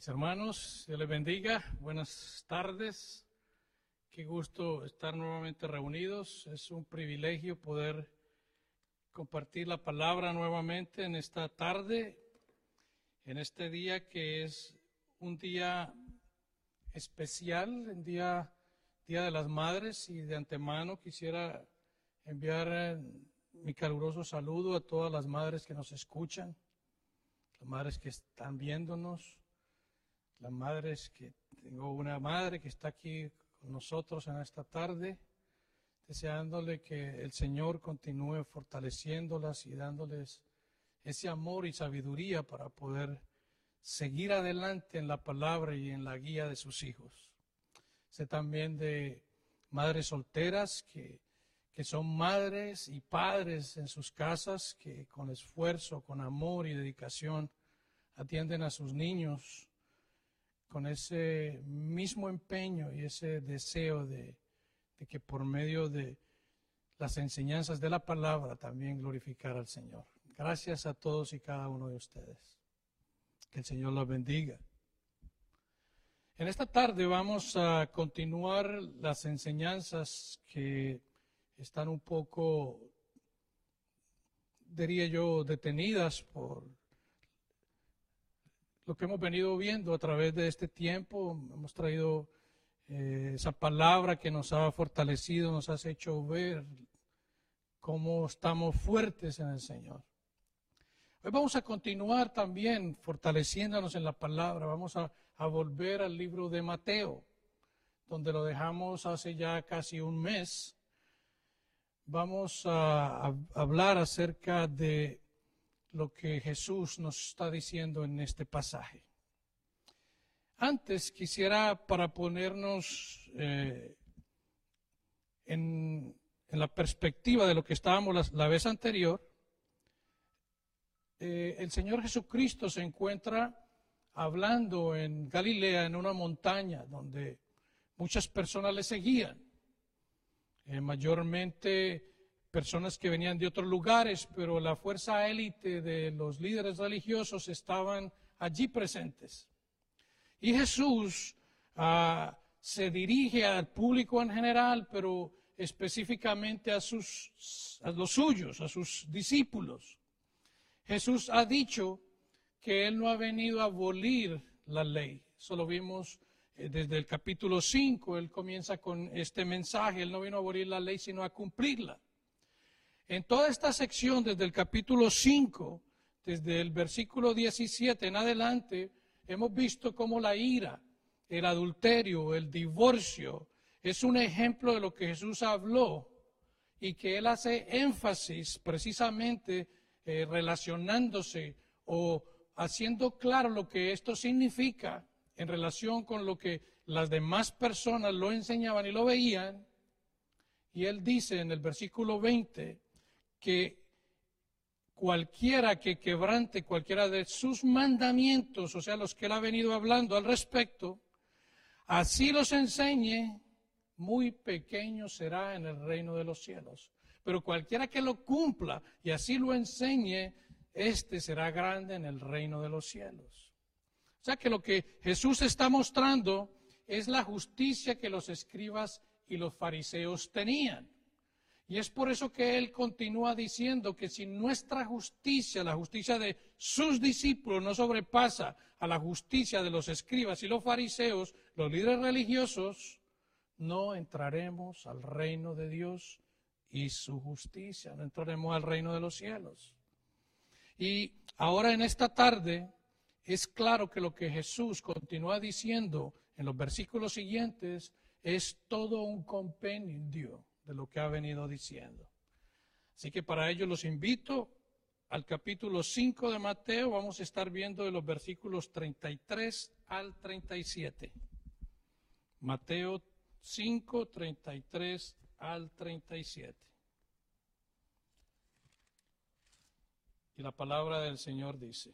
Mis hermanos, Dios les bendiga. Buenas tardes. Qué gusto estar nuevamente reunidos. Es un privilegio poder compartir la palabra nuevamente en esta tarde, en este día que es un día especial, el día de las Madres, y de antemano quisiera enviar mi caluroso saludo a todas las madres que nos escuchan, las madres que están viéndonos, las madres tengo una madre que está aquí con nosotros en esta tarde, deseándole que el Señor continúe fortaleciéndolas y dándoles ese amor y sabiduría para poder seguir adelante en la palabra y en la guía de sus hijos. Sé también de madres solteras que son madres y padres en sus casas, que con esfuerzo, con amor y dedicación atienden a sus niños con ese mismo empeño y ese deseo de que por medio de las enseñanzas de la palabra también glorificar al Señor. Gracias a todos y cada uno de ustedes. Que el Señor los bendiga. En esta tarde vamos a continuar las enseñanzas que están un poco, diría yo, detenidas por lo que hemos venido viendo a través de este tiempo. Hemos traído esa palabra que nos ha fortalecido, nos ha hecho ver cómo estamos fuertes en el Señor. Hoy vamos a continuar también fortaleciéndonos en la palabra. Vamos a volver al libro de Mateo, donde lo dejamos hace ya casi un mes. Vamos a hablar acerca de lo que Jesús nos está diciendo en este pasaje. Antes quisiera, para ponernos en la perspectiva de lo que estábamos la vez anterior, el Señor Jesucristo se encuentra hablando en Galilea, en una montaña, donde muchas personas le seguían, mayormente personas que venían de otros lugares, pero la fuerza élite de los líderes religiosos estaban allí presentes. Y Jesús se dirige al público en general, pero específicamente a los suyos, a sus discípulos. Jesús ha dicho que Él no ha venido a abolir la ley. Eso lo vimos desde el capítulo 5, Él comienza con este mensaje: Él no vino a abolir la ley, sino a cumplirla. En toda esta sección, desde el capítulo 5, desde el versículo 17 en adelante, hemos visto cómo la ira, el adulterio, el divorcio, es un ejemplo de lo que Jesús habló, y que Él hace énfasis precisamente relacionándose o haciendo claro lo que esto significa en relación con lo que las demás personas lo enseñaban y lo veían. Y Él dice en el versículo 20 que cualquiera que quebrante cualquiera de sus mandamientos, o sea, los que Él ha venido hablando al respecto, así los enseñe, muy pequeño será en el reino de los cielos. Pero cualquiera que lo cumpla y así lo enseñe, este será grande en el reino de los cielos. O sea que lo que Jesús está mostrando es la justicia que los escribas y los fariseos tenían. Y es por eso que Él continúa diciendo que si nuestra justicia, la justicia de sus discípulos, no sobrepasa a la justicia de los escribas y los fariseos, los líderes religiosos, no entraremos al reino de Dios y su justicia, no entraremos al reino de los cielos. Y ahora en esta tarde es claro que lo que Jesús continúa diciendo en los versículos siguientes es todo un compendio de lo que ha venido diciendo. Así que para ello los invito al capítulo 5 de Mateo. Vamos a estar viendo de los versículos 33 al 37. Mateo 5, 33 al 37. Y la palabra del Señor dice: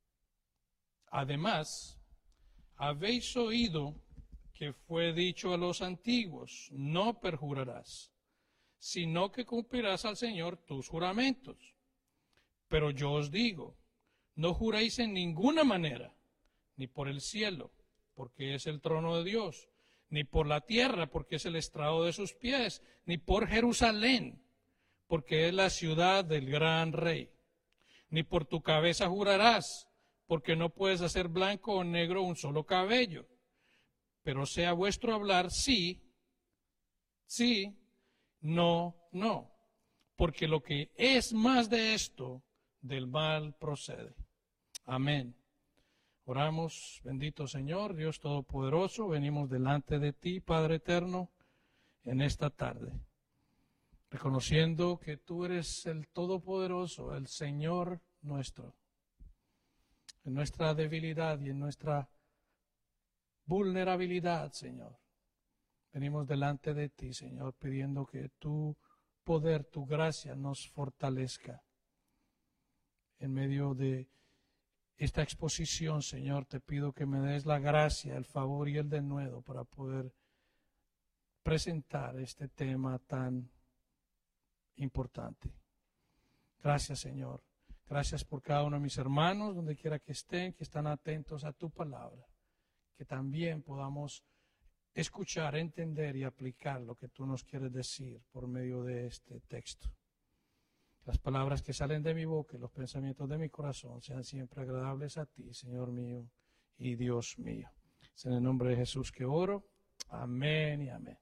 además, habéis oído que fue dicho a los antiguos: no perjurarás, sino que cumplirás al Señor tus juramentos. Pero yo os digo, no juréis en ninguna manera, ni por el cielo, porque es el trono de Dios, ni por la tierra, porque es el estrado de sus pies, ni por Jerusalén, porque es la ciudad del gran rey. Ni por tu cabeza jurarás, porque no puedes hacer blanco o negro un solo cabello. Pero sea vuestro hablar sí, sí, no, no. Porque lo que es más de esto, del mal procede. Amén. Oramos, bendito Señor, Dios Todopoderoso, venimos delante de ti, Padre Eterno, en esta tarde, reconociendo que tú eres el Todopoderoso, el Señor nuestro. En nuestra debilidad y en nuestra vulnerabilidad, Señor, venimos delante de ti, Señor, pidiendo que tu poder, tu gracia nos fortalezca. En medio de esta exposición, Señor, te pido que me des la gracia, el favor y el denuedo para poder presentar este tema tan importante. Gracias, Señor. Gracias por cada uno de mis hermanos, donde quiera que están atentos a tu palabra. Que también podamos escuchar, entender y aplicar lo que tú nos quieres decir por medio de este texto. Las palabras que salen de mi boca y los pensamientos de mi corazón sean siempre agradables a ti, Señor mío y Dios mío. Es en el nombre de Jesús que oro. Amén y amén.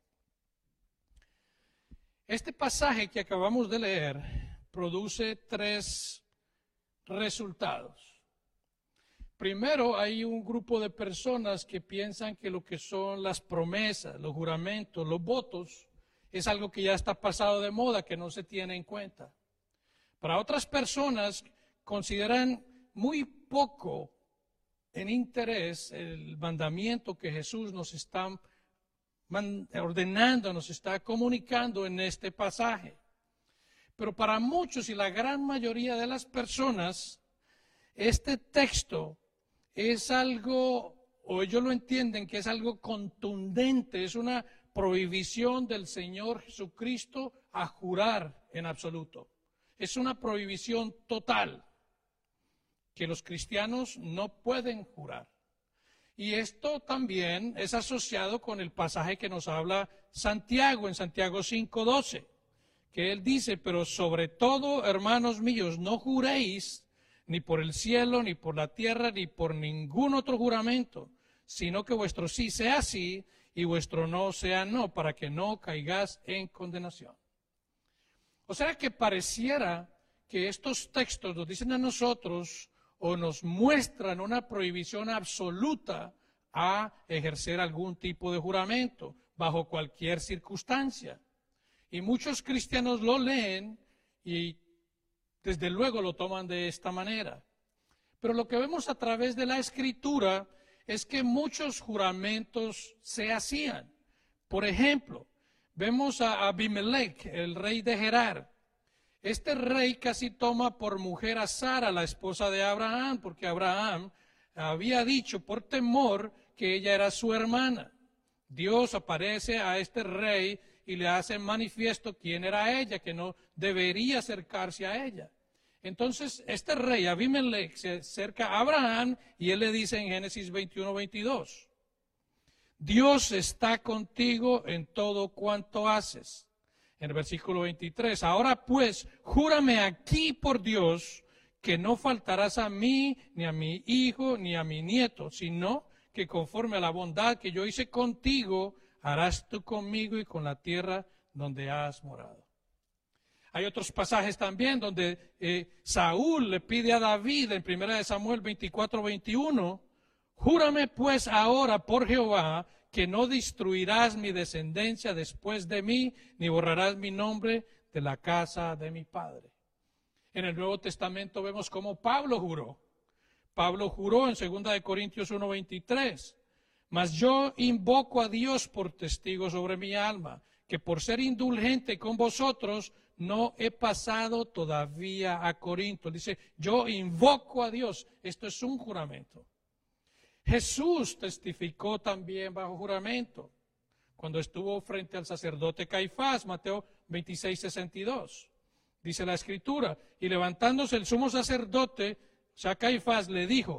Este pasaje que acabamos de leer produce 3 resultados. Primero, hay un grupo de personas que piensan que lo que son las promesas, los juramentos, los votos, es algo que ya está pasado de moda, que no se tiene en cuenta. Para otras personas, consideran muy poco en interés el mandamiento que Jesús nos está ordenando, nos está comunicando en este pasaje. Pero para muchos y la gran mayoría de las personas, este texto es algo, o ellos lo entienden, que es algo contundente, es una prohibición del Señor Jesucristo a jurar en absoluto. Es una prohibición total, que los cristianos no pueden jurar. Y esto también es asociado con el pasaje que nos habla Santiago, en Santiago 5:12, que él dice, pero sobre todo, hermanos míos, no juréis ni por el cielo, ni por la tierra, ni por ningún otro juramento, sino que vuestro sí sea sí y vuestro no sea no, para que no caigáis en condenación. O sea que pareciera que estos textos nos dicen a nosotros o nos muestran una prohibición absoluta a ejercer algún tipo de juramento bajo cualquier circunstancia. Y muchos cristianos lo leen y desde luego lo toman de esta manera. Pero lo que vemos a través de la Escritura es que muchos juramentos se hacían. Por ejemplo, vemos a Abimelech, el rey de Gerar. Este rey casi toma por mujer a Sara, la esposa de Abraham, porque Abraham había dicho por temor que ella era su hermana. Dios aparece a este rey y le hace manifiesto quién era ella, que no debería acercarse a ella. Entonces, este rey, Abimelech, se acerca a Abraham y él le dice en Génesis 21:22, Dios está contigo en todo cuanto haces. En el versículo 23, ahora pues, júrame aquí por Dios que no faltarás a mí, ni a mi hijo, ni a mi nieto, sino que conforme a la bondad que yo hice contigo, harás tú conmigo y con la tierra donde has morado. Hay otros pasajes también donde Saúl le pide a David en 1 Samuel 24:21, júrame pues ahora por Jehová que no destruirás mi descendencia después de mí, ni borrarás mi nombre de la casa de mi padre. En el Nuevo Testamento vemos cómo Pablo juró. Pablo juró en 2 Corintios 1:23, mas yo invoco a Dios por testigo sobre mi alma, que por ser indulgente con vosotros no he pasado todavía a Corinto. Dice, yo invoco a Dios. Esto es un juramento. Jesús testificó también bajo juramento cuando estuvo frente al sacerdote Caifás, Mateo 26:62. Dice la Escritura, y levantándose el sumo sacerdote, o sea, Caifás le dijo,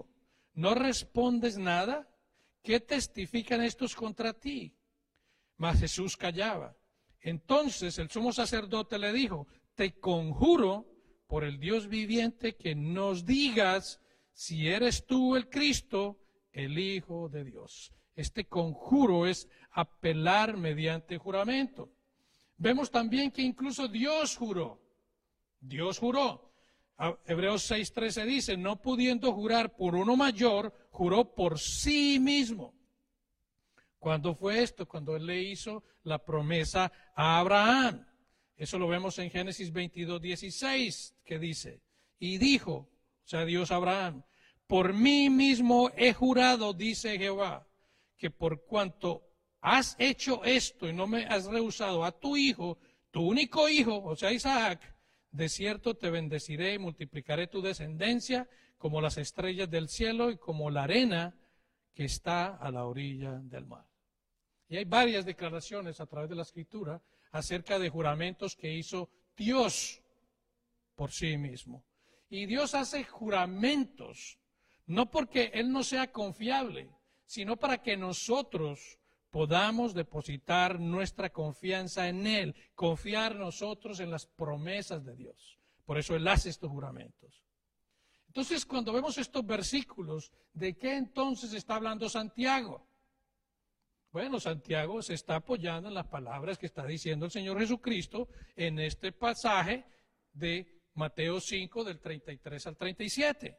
¿No respondes nada? ¿Qué testifican estos contra ti? Mas Jesús callaba. Entonces el sumo sacerdote le dijo, te conjuro por el Dios viviente que nos digas si eres tú el Cristo, el Hijo de Dios. Este conjuro es apelar mediante juramento. Vemos también que incluso Dios juró. Dios juró. Hebreos 6:13 dice, no pudiendo jurar por uno mayor, juró por sí mismo. ¿Cuándo fue esto? Cuando él le hizo la promesa a Abraham. Eso lo vemos en Génesis 22:16, que dice, y dijo, o sea, Dios a Abraham, por mí mismo he jurado, dice Jehová, que por cuanto has hecho esto y no me has rehusado a tu hijo, tu único hijo, o sea, Isaac, de cierto te bendeciré y multiplicaré tu descendencia como las estrellas del cielo y como la arena que está a la orilla del mar. Y hay varias declaraciones a través de la Escritura acerca de juramentos que hizo Dios por sí mismo. Y Dios hace juramentos, no porque Él no sea confiable, sino para que nosotros podamos depositar nuestra confianza en Él, confiar nosotros en las promesas de Dios. Por eso Él hace estos juramentos. Entonces, cuando vemos estos versículos, ¿de qué entonces está hablando Santiago? Bueno, Santiago se está apoyando en las palabras que está diciendo el Señor Jesucristo en este pasaje de Mateo 5, del 33 al 37.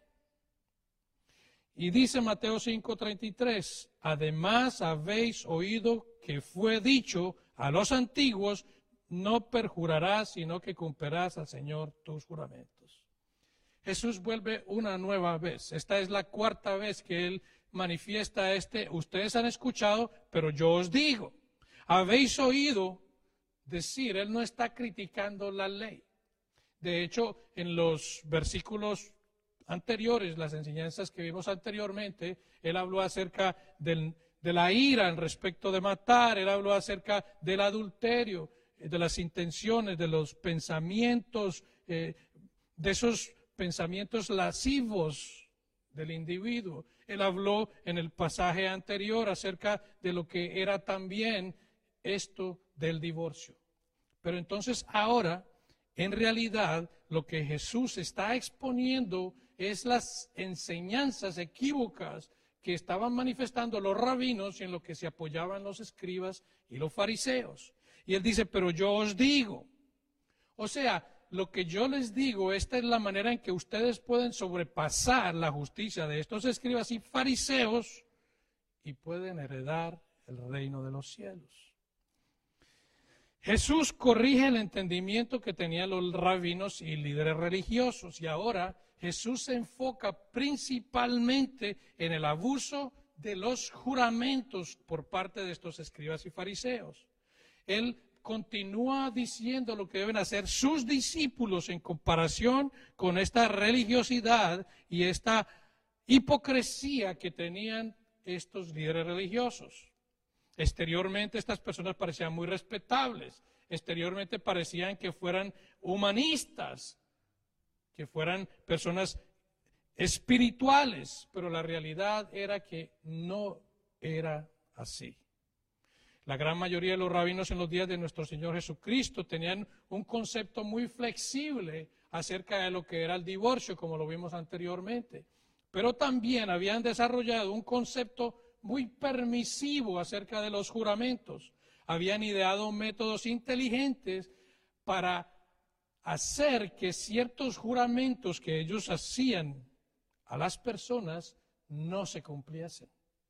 Y dice Mateo 5:33, además habéis oído que fue dicho a los antiguos, no perjurarás, sino que cumplirás al Señor tus juramentos. Jesús vuelve una nueva vez. Esta es la cuarta vez que Él manifiesta ustedes han escuchado, pero yo os digo, habéis oído decir, Él no está criticando la ley. De hecho, en los versículos anteriores, las enseñanzas que vimos anteriormente, Él habló acerca de la ira en respecto de matar, Él habló acerca del adulterio, de las intenciones, de los pensamientos, de esos pensamientos lascivos del individuo. Él habló en el pasaje anterior acerca de lo que era también esto del divorcio. Pero entonces ahora, en realidad, lo que Jesús está exponiendo es las enseñanzas equívocas que estaban manifestando los rabinos y en lo que se apoyaban los escribas y los fariseos. Y Él dice, pero yo os digo. O sea, lo que yo les digo, esta es la manera en que ustedes pueden sobrepasar la justicia de estos escribas y fariseos y pueden heredar el reino de los cielos. Jesús corrige el entendimiento que tenían los rabinos y líderes religiosos y ahora Jesús se enfoca principalmente en el abuso de los juramentos por parte de estos escribas y fariseos. Él continúa diciendo lo que deben hacer sus discípulos en comparación con esta religiosidad y esta hipocresía que tenían estos líderes religiosos. Exteriormente estas personas parecían muy respetables, exteriormente parecían que fueran humanistas, que fueran personas espirituales, pero la realidad era que no era así. La gran mayoría de los rabinos en los días de nuestro Señor Jesucristo tenían un concepto muy flexible acerca de lo que era el divorcio, como lo vimos anteriormente. Pero también habían desarrollado un concepto muy permisivo acerca de los juramentos. Habían ideado métodos inteligentes para hacer que ciertos juramentos que ellos hacían a las personas no se cumpliesen.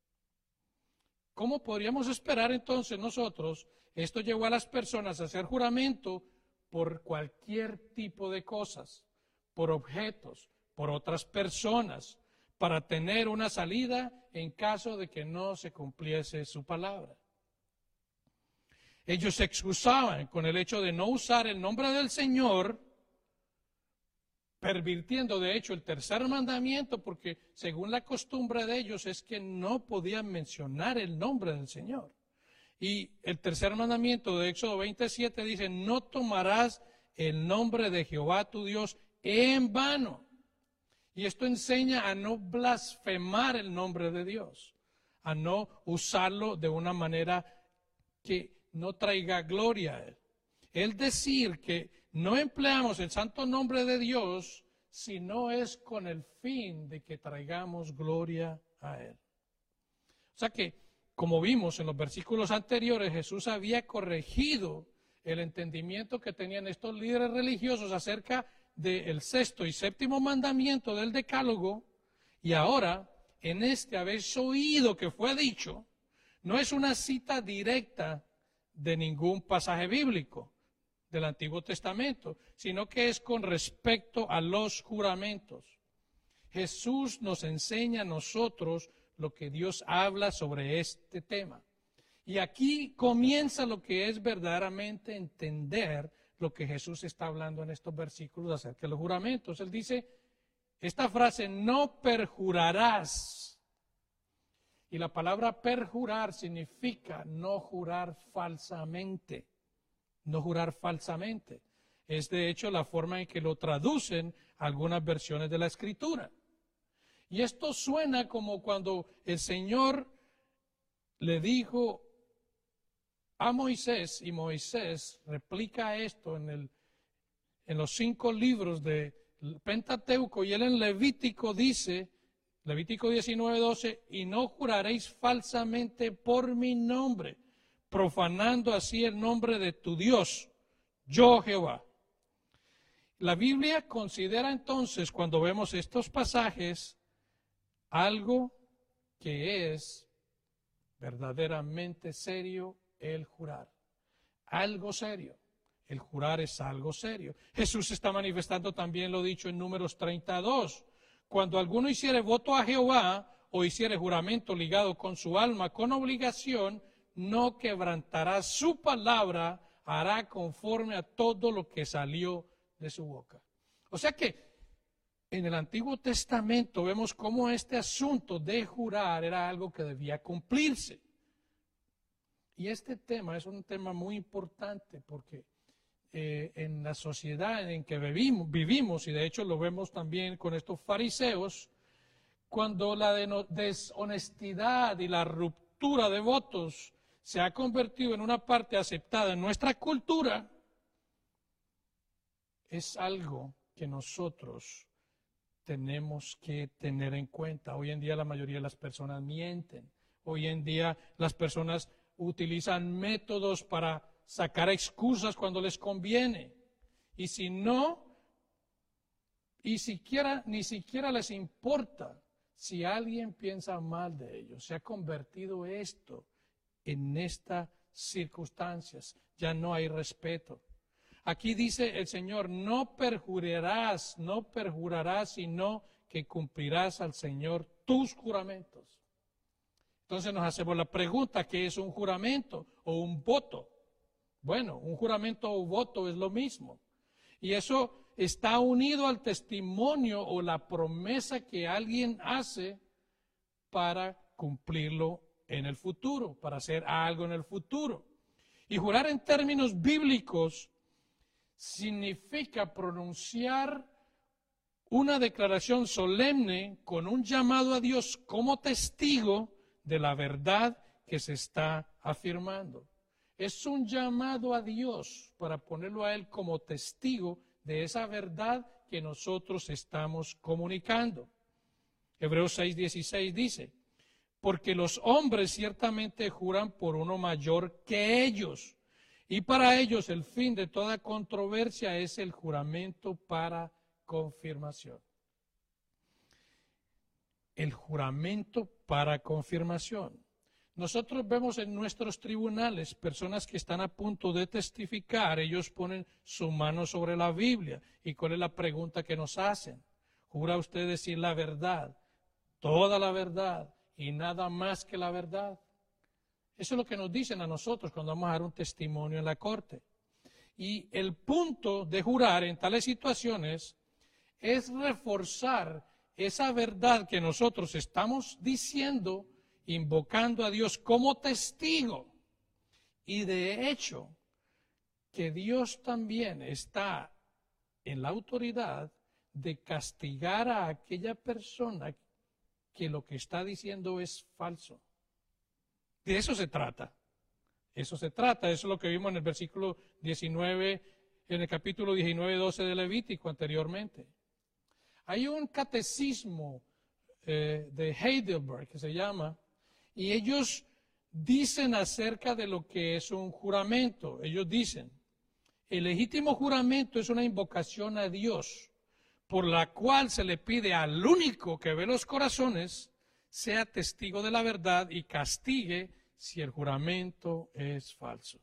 ¿Cómo podríamos esperar entonces nosotros? Esto llevó a las personas a hacer juramento por cualquier tipo de cosas, por objetos, por otras personas, para tener una salida en caso de que no se cumpliese su palabra. Ellos se excusaban con el hecho de no usar el nombre del Señor, pervirtiendo de hecho el tercer mandamiento, porque según la costumbre de ellos es que no podían mencionar el nombre del Señor. Y el tercer mandamiento de Éxodo 27 dice, no tomarás el nombre de Jehová tu Dios en vano. Y esto enseña a no blasfemar el nombre de Dios, a no usarlo de una manera que no traiga gloria a Él. Es decir, que no empleamos el santo nombre de Dios si no es con el fin de que traigamos gloria a Él. O sea que, como vimos en los versículos anteriores, Jesús había corregido el entendimiento que tenían estos líderes religiosos acerca del sexto y séptimo mandamiento del Decálogo, y ahora, en este habéis oído que fue dicho, no es una cita directa de ningún pasaje bíblico del Antiguo Testamento, sino que es con respecto a los juramentos. Jesús nos enseña a nosotros lo que Dios habla sobre este tema. Y aquí comienza lo que es verdaderamente entender lo que Jesús está hablando en estos versículos acerca de los juramentos. Él dice esta frase, no perjurarás. Y la palabra perjurar significa no jurar falsamente. No jurar falsamente. Es de hecho la forma en que lo traducen algunas versiones de la Escritura. Y esto suena como cuando el Señor le dijo a Moisés, y Moisés replica esto en los 5 libros del Pentateuco, y él en Levítico dice, Levítico 19:12, y no juraréis falsamente por mi nombre, profanando así el nombre de tu Dios, yo Jehová. La Biblia considera entonces, cuando vemos estos pasajes, algo que es verdaderamente serio el jurar. Algo serio. El jurar es algo serio. Jesús está manifestando también lo dicho en Números 32. Cuando alguno hiciere voto a Jehová o hiciere juramento ligado con su alma con obligación, no quebrantará su palabra, hará conforme a todo lo que salió de su boca. O sea que en el Antiguo Testamento vemos cómo este asunto de jurar era algo que debía cumplirse. Y este tema es un tema muy importante porque en la sociedad en que vivimos, y de hecho lo vemos también con estos fariseos, cuando la deshonestidad y la ruptura de votos se ha convertido en una parte aceptada en nuestra cultura, es algo que nosotros tenemos que tener en cuenta. Hoy en día la mayoría de las personas mienten. Hoy en día las personas utilizan métodos para sacar excusas cuando les conviene. Y si no, ni siquiera les importa si alguien piensa mal de ellos. Se ha convertido esto en estas circunstancias. Ya no hay respeto. Aquí dice el Señor, no perjurarás, sino que cumplirás al Señor tus juramentos. Entonces nos hacemos la pregunta, ¿qué es un juramento o un voto? Bueno, un juramento o voto es lo mismo. Y eso está unido al testimonio o la promesa que alguien hace para cumplirlo en el futuro, para hacer algo en el futuro. Y jurar en términos bíblicos significa pronunciar una declaración solemne con un llamado a Dios como testigo de la verdad que se está afirmando. Es un llamado a Dios para ponerlo a Él como testigo de esa verdad que nosotros estamos comunicando. Hebreos 6:16 dice, porque los hombres ciertamente juran por uno mayor que ellos, y para ellos el fin de toda controversia es el juramento para confirmación. El juramento para confirmación. Nosotros vemos en nuestros tribunales personas que están a punto de testificar, ellos ponen su mano sobre la Biblia. ¿Y cuál es la pregunta que nos hacen? ¿Jura usted decir la verdad, toda la verdad y nada más que la verdad? Eso es lo que nos dicen a nosotros cuando vamos a dar un testimonio en la corte. Y el punto de jurar en tales situaciones es reforzar esa verdad que nosotros estamos diciendo, invocando a Dios como testigo. Y de hecho, que Dios también está en la autoridad de castigar a aquella persona que lo que está diciendo es falso. De eso se trata. Eso se trata. Eso es lo que vimos en el versículo 19, en el capítulo 19, 12 de Levítico anteriormente. Hay un catecismo de Heidelberg que se llama, y ellos dicen acerca de lo que es un juramento. Ellos dicen, el legítimo juramento es una invocación a Dios, por la cual se le pide al único que ve los corazones, sea testigo de la verdad y castigue si el juramento es falso.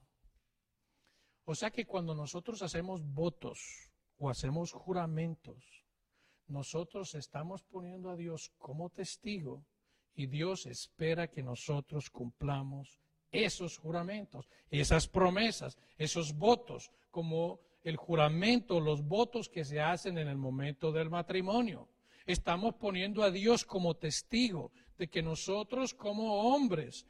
O sea que cuando nosotros hacemos votos o hacemos juramentos, nosotros estamos poniendo a Dios como testigo y Dios espera que nosotros cumplamos esos juramentos, esas promesas, esos votos, como el juramento, los votos que se hacen en el momento del matrimonio. Estamos poniendo a Dios como testigo de que nosotros como hombres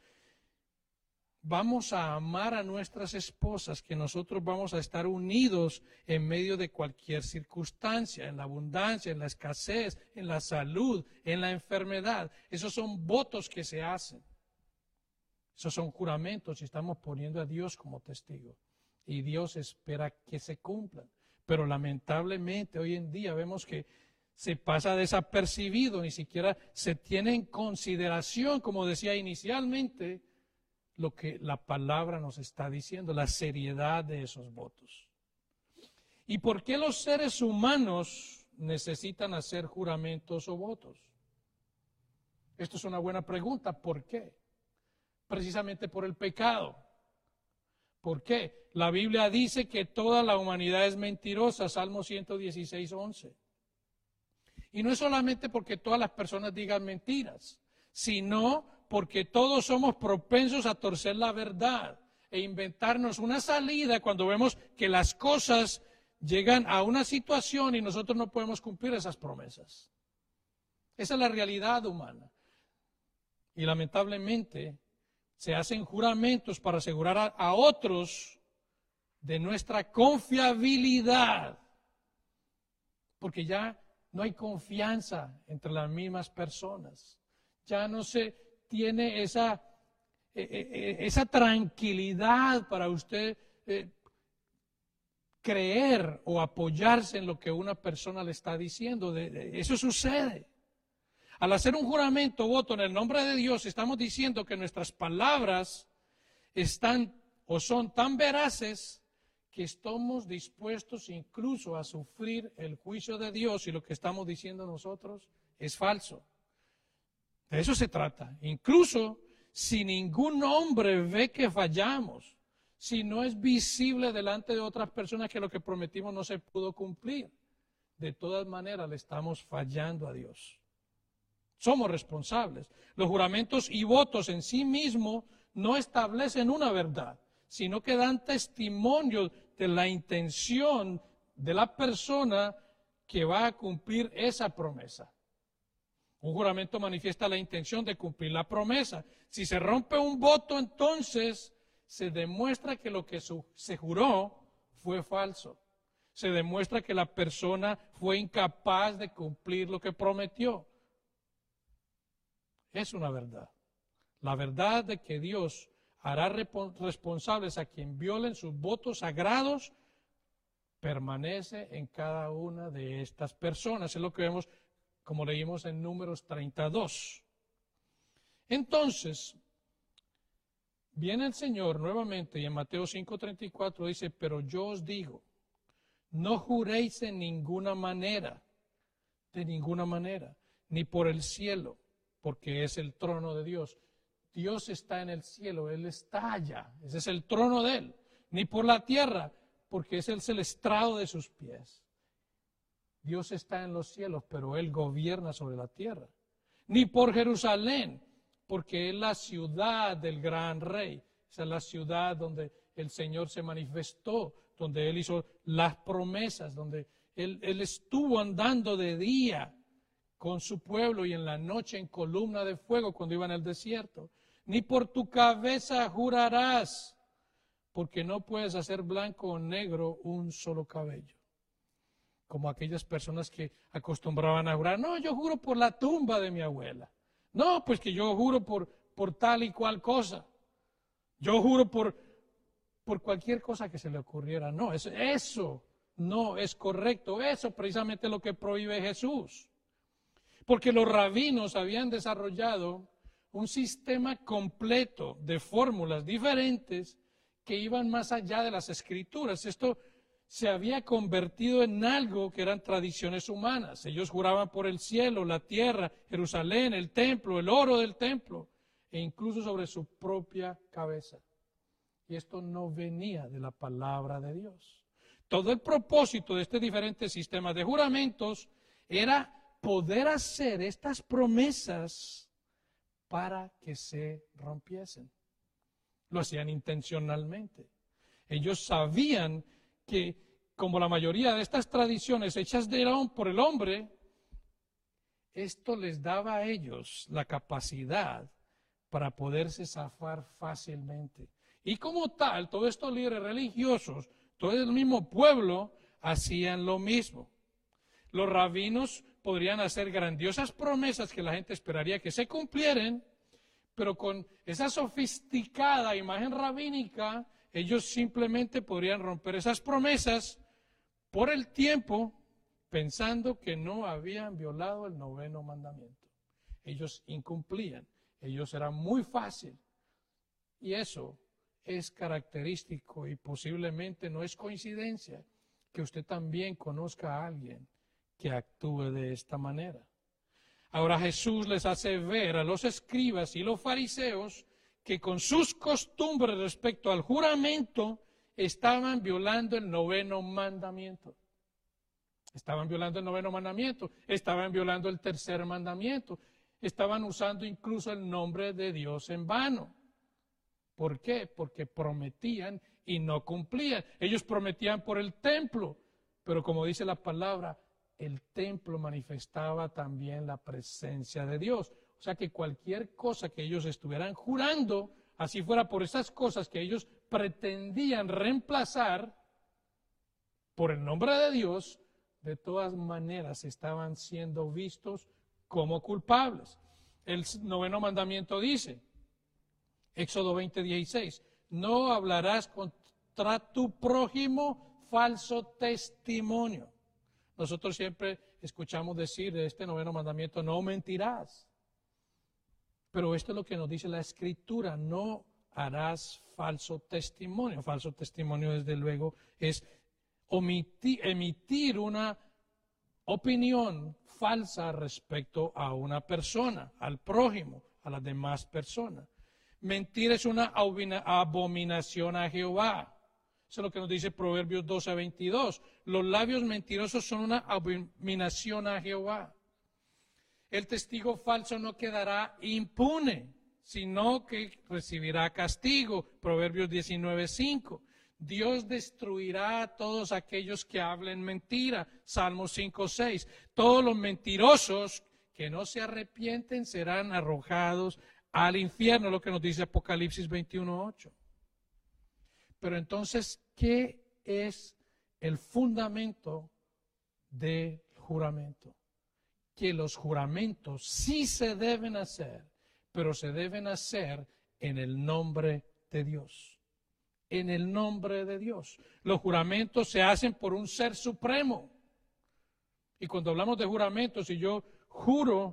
vamos a amar a nuestras esposas, que nosotros vamos a estar unidos en medio de cualquier circunstancia, en la abundancia, en la escasez, en la salud, en la enfermedad. Esos son votos que se hacen. Esos son juramentos y estamos poniendo a Dios como testigo. Y Dios espera que se cumplan. Pero lamentablemente hoy en día vemos que se pasa desapercibido, ni siquiera se tiene en consideración, como decía inicialmente, lo que la palabra nos está diciendo, la seriedad de esos votos. ¿Y por qué los seres humanos necesitan hacer juramentos o votos? Esto es una buena pregunta. ¿Por qué? Precisamente por el pecado. ¿Por qué? La Biblia dice que toda la humanidad es mentirosa, Salmo 116, 11. Y no es solamente porque todas las personas digan mentiras, sino porque todos somos propensos a torcer la verdad e inventarnos una salida cuando vemos que las cosas llegan a una situación y nosotros no podemos cumplir esas promesas. Esa es la realidad humana. Y lamentablemente se hacen juramentos para asegurar a otros de nuestra confiabilidad, porque ya no hay confianza entre las mismas personas. Ya no se tiene esa tranquilidad para usted creer o apoyarse en lo que una persona le está diciendo. Eso sucede. Al hacer un juramento o voto en el nombre de Dios, estamos diciendo que nuestras palabras están o son tan veraces que estamos dispuestos incluso a sufrir el juicio de Dios y lo que estamos diciendo nosotros es falso. De eso se trata. Incluso si ningún hombre ve que fallamos, si no es visible delante de otras personas que lo que prometimos no se pudo cumplir, de todas maneras le estamos fallando a Dios. Somos responsables. Los juramentos y votos en sí mismos no establecen una verdad, sino que dan testimonio de la intención de la persona que va a cumplir esa promesa. Un juramento manifiesta la intención de cumplir la promesa. Si se rompe un voto, entonces se demuestra que lo que se juró fue falso. Se demuestra que la persona fue incapaz de cumplir lo que prometió. Es una verdad. La verdad de que Dios hará responsables a quien violen sus votos sagrados permanece en cada una de estas personas. Es lo que vemos, como leímos en Números 32. Entonces, viene el Señor nuevamente y en Mateo 5:34 dice, pero yo os digo, no juréis de ninguna manera, ni por el cielo, porque es el trono de Dios. Dios está en el cielo, Él está allá, ese es el trono de Él. Ni por la tierra, porque es el estrado de sus pies. Dios está en los cielos, pero Él gobierna sobre la tierra. Ni por Jerusalén, porque es la ciudad del gran rey. Esa es la ciudad donde el Señor se manifestó, donde Él hizo las promesas, donde Él estuvo andando de día con su pueblo y en la noche en columna de fuego cuando iba en el desierto. Ni por tu cabeza jurarás, porque no puedes hacer blanco o negro un solo cabello. como aquellas personas que acostumbraban a jurar, no, yo juro por la tumba de mi abuela. No, pues que yo juro por tal y cual cosa. Yo juro por cualquier cosa que se le ocurriera. No, eso no es correcto. Eso precisamente es lo que prohíbe Jesús. Porque los rabinos habían desarrollado un sistema completo de fórmulas diferentes que iban más allá de las escrituras. Esto se había convertido en algo que eran tradiciones humanas. Ellos juraban por el cielo, la tierra, Jerusalén, el templo, el oro del templo, e incluso sobre su propia cabeza. Y esto no venía de la palabra de Dios. Todo el propósito de este diferente sistema de juramentos era poder hacer estas promesas para que se rompiesen. Lo hacían intencionalmente. Ellos sabían que, como la mayoría de estas tradiciones hechas por el hombre, esto les daba a ellos la capacidad para poderse zafar fácilmente. Y como tal, todos estos líderes religiosos, todo el mismo pueblo, hacían lo mismo. Los rabinos podrían hacer grandiosas promesas que la gente esperaría que se cumplieran, pero con esa sofisticada imagen rabínica, ellos simplemente podrían romper esas promesas por el tiempo, pensando que no habían violado el 9º mandamiento. Ellos incumplían, ellos eran muy fácil. Y eso es característico y posiblemente no es coincidencia que usted también conozca a alguien que actúe de esta manera. Ahora Jesús les hace ver a los escribas y los fariseos que con sus costumbres respecto al juramento estaban violando el 9º mandamiento. Estaban violando el 9º mandamiento, estaban violando el 3er mandamiento, estaban usando incluso el nombre de Dios en vano. ¿Por qué? Porque prometían y no cumplían. Ellos prometían por el templo, pero como dice la palabra, el templo manifestaba también la presencia de Dios. O sea que cualquier cosa que ellos estuvieran jurando, así fuera por esas cosas que ellos pretendían reemplazar por el nombre de Dios, de todas maneras estaban siendo vistos como culpables. El 9º mandamiento dice, Éxodo 20:16, no hablarás contra tu prójimo falso testimonio. Nosotros siempre escuchamos decir de este 9º mandamiento, no mentirás. Pero esto es lo que nos dice la Escritura, no harás falso testimonio. Falso testimonio, desde luego, es emitir una opinión falsa respecto a una persona, al prójimo, a las demás personas. Mentir es una abominación a Jehová. Eso es lo que nos dice Proverbios 12:22. Los labios mentirosos son una abominación a Jehová. El testigo falso no quedará impune, sino que recibirá castigo. Proverbios 19:5. Dios destruirá a todos aquellos que hablen mentira. Salmos 5:6. Todos los mentirosos que no se arrepienten serán arrojados al infierno, lo que nos dice Apocalipsis 21:8. Pero entonces, ¿qué es el fundamento del juramento? Que los juramentos sí se deben hacer, pero se deben hacer en el nombre de Dios. En el nombre de Dios. Los juramentos se hacen por un ser supremo. Y cuando hablamos de juramentos, si yo juro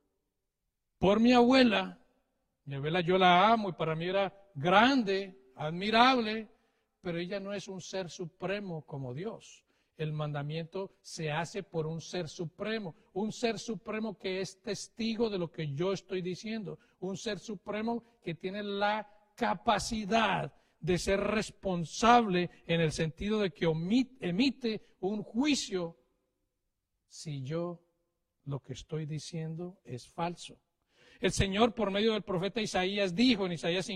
por mi abuela yo la amo y para mí era grande, admirable, pero ella no es un ser supremo como Dios. El mandamiento se hace por un ser supremo que es testigo de lo que yo estoy diciendo, un ser supremo que tiene la capacidad de ser responsable en el sentido de que emite un juicio si yo lo que estoy diciendo es falso. El Señor, por medio del profeta Isaías, dijo en Isaías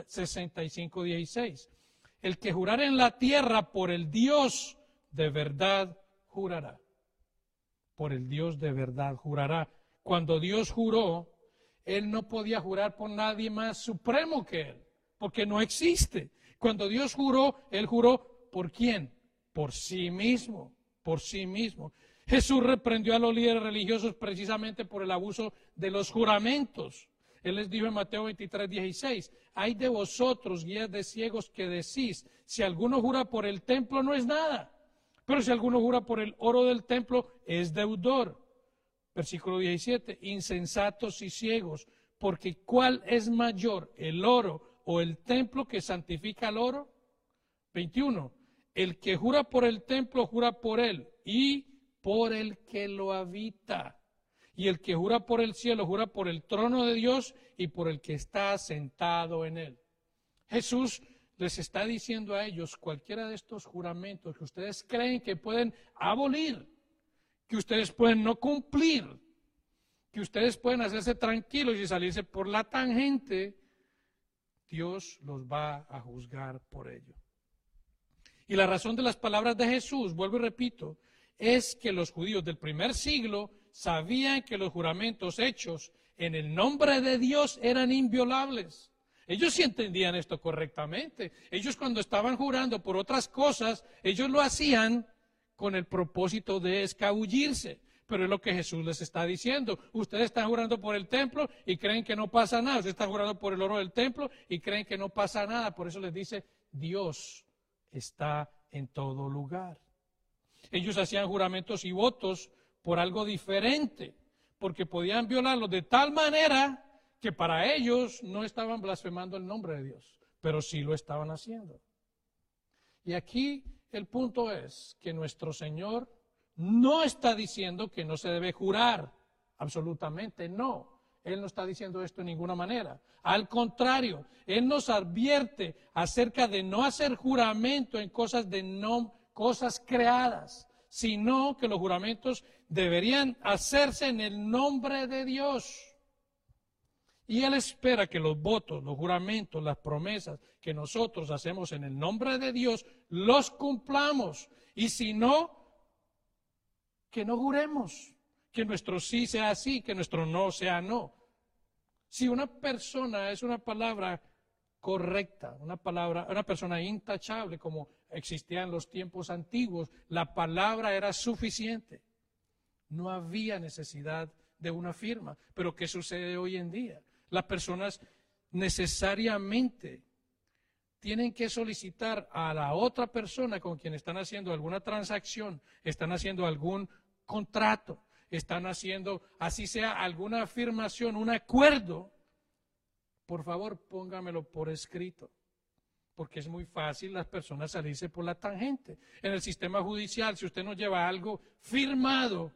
65:16, el que jurare en la tierra por el Dios de verdad jurará. Por el Dios de verdad jurará. Cuando Dios juró, Él no podía jurar por nadie más supremo que Él, porque no existe. Cuando Dios juró, Él juró ¿por quién? Por sí mismo, por sí mismo. Jesús reprendió a los líderes religiosos precisamente por el abuso de los juramentos. Él les dijo en Mateo 23:16, hay de vosotros, guías de ciegos, que decís, si alguno jura por el templo no es nada, pero si alguno jura por el oro del templo es deudor. Versículo 17, insensatos y ciegos, porque ¿cuál es mayor, el oro o el templo que santifica el oro? 21, el que jura por el templo jura por él y por el que lo habita. Y el que jura por el cielo jura por el trono de Dios y por el que está sentado en él. Jesús les está diciendo a ellos, cualquiera de estos juramentos que ustedes creen que pueden abolir, que ustedes pueden no cumplir, que ustedes pueden hacerse tranquilos y salirse por la tangente, Dios los va a juzgar por ello. Y la razón de las palabras de Jesús, vuelvo y repito, es que los judíos del primer siglo sabían que los juramentos hechos en el nombre de Dios eran inviolables. Ellos sí entendían esto correctamente. Ellos cuando estaban jurando por otras cosas, ellos lo hacían con el propósito de escabullirse. Pero es lo que Jesús les está diciendo. Ustedes están jurando por el templo y creen que no pasa nada. Ustedes están jurando por el oro del templo y creen que no pasa nada. Por eso les dice, Dios está en todo lugar. Ellos hacían juramentos y votos por algo diferente, porque podían violarlos de tal manera que para ellos no estaban blasfemando el nombre de Dios, pero sí lo estaban haciendo. Y aquí el punto es que nuestro Señor no está diciendo que no se debe jurar, absolutamente no. Él no está diciendo esto de ninguna manera. Al contrario, Él nos advierte acerca de no hacer juramento en cosas cosas creadas, sino que los juramentos deberían hacerse en el nombre de Dios. Y Él espera que los votos, los juramentos, las promesas que nosotros hacemos en el nombre de Dios, los cumplamos. Y si no, que no juremos, que nuestro sí sea sí, que nuestro no sea no. Si una persona es una palabra correcta, una persona intachable como existía en los tiempos antiguos, la palabra era suficiente. No había necesidad de una firma. Pero ¿qué sucede hoy en día? Las personas necesariamente tienen que solicitar a la otra persona con quien están haciendo alguna transacción, están haciendo algún contrato, están haciendo, así sea, alguna afirmación, un acuerdo. Por favor, póngamelo por escrito, porque es muy fácil las personas salirse por la tangente. En el sistema judicial, si usted no lleva algo firmado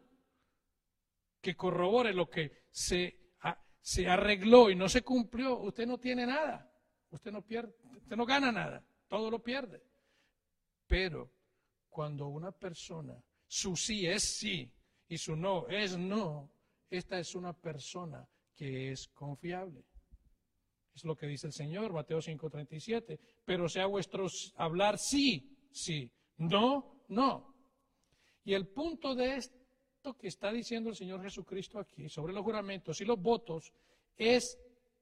que corrobore lo que se arregló y no se cumplió, usted no tiene nada, usted no pierde, usted no gana nada, todo lo pierde. Pero cuando una persona, su sí es sí y su no es no, esta es una persona que es confiable. Es lo que dice el Señor, Mateo 5:37. Pero sea vuestro hablar sí, sí, no, no. Y el punto de esto que está diciendo el Señor Jesucristo aquí, sobre los juramentos y los votos, es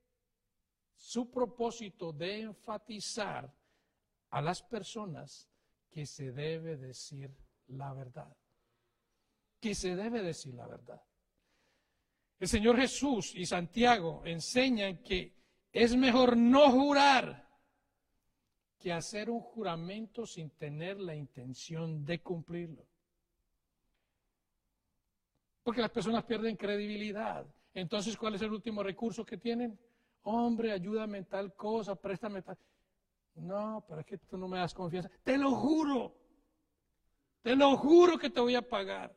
su propósito de enfatizar a las personas que se debe decir la verdad. Que se debe decir la verdad. El Señor Jesús y Santiago enseñan que es mejor no jurar que hacer un juramento sin tener la intención de cumplirlo. Porque las personas pierden credibilidad. Entonces, ¿cuál es el último recurso que tienen? Hombre, ayúdame en tal cosa, préstame tal. No, pero es que tú no me das confianza. Te lo juro que te voy a pagar.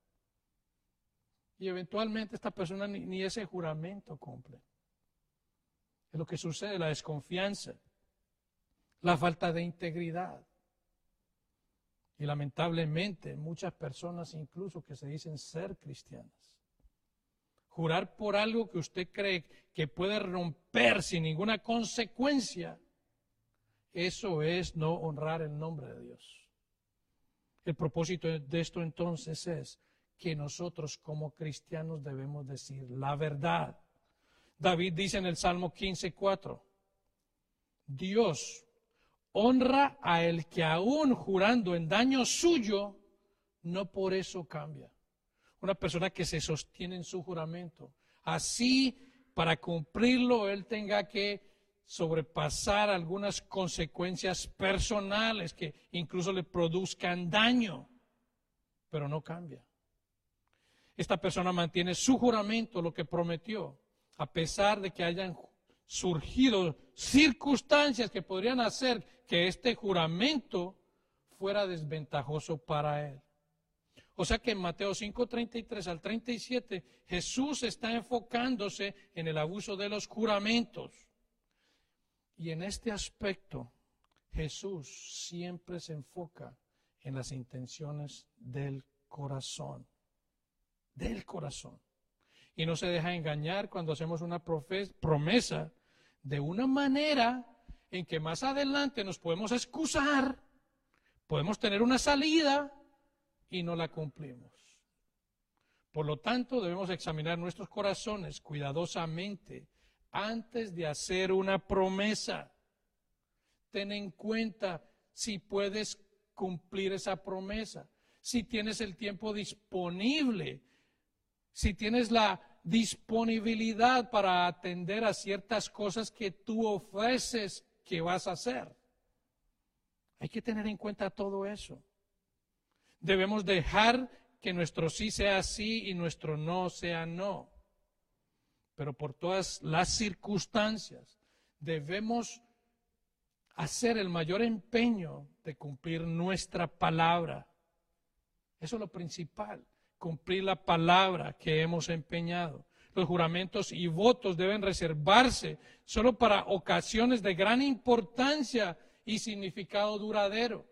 Y eventualmente esta persona ni ese juramento cumple. Es lo que sucede, la desconfianza, la falta de integridad. Y lamentablemente muchas personas incluso que se dicen ser cristianas. Jurar por algo que usted cree que puede romper sin ninguna consecuencia, eso es no honrar el nombre de Dios. El propósito de esto entonces es que nosotros como cristianos debemos decir la verdad. David dice en el Salmo 15:4, Dios honra a el que aún jurando en daño suyo no por eso cambia. Una persona que se sostiene en su juramento, así para cumplirlo él tenga que sobrepasar algunas consecuencias personales que incluso le produzcan daño, pero no cambia. Esta persona mantiene su juramento, lo que prometió, a pesar de que hayan surgido circunstancias que podrían hacer que este juramento fuera desventajoso para él. O sea que en Mateo 5:33 al 37, Jesús está enfocándose en el abuso de los juramentos. Y en este aspecto, Jesús siempre se enfoca en las intenciones del corazón. Del corazón. Y no se deja engañar cuando hacemos una promesa de una manera en que más adelante nos podemos excusar, podemos tener una salida y no la cumplimos. Por lo tanto, debemos examinar nuestros corazones cuidadosamente antes de hacer una promesa. Ten en cuenta si puedes cumplir esa promesa, si tienes el tiempo disponible, si tienes la disponibilidad para atender a ciertas cosas que tú ofreces que vas a hacer. Hay que tener en cuenta todo eso. Debemos dejar que nuestro sí sea sí y nuestro no sea no. Pero por todas las circunstancias debemos hacer el mayor empeño de cumplir nuestra palabra. Eso es lo principal, cumplir la palabra que hemos empeñado. Los juramentos y votos deben reservarse solo para ocasiones de gran importancia y significado duradero.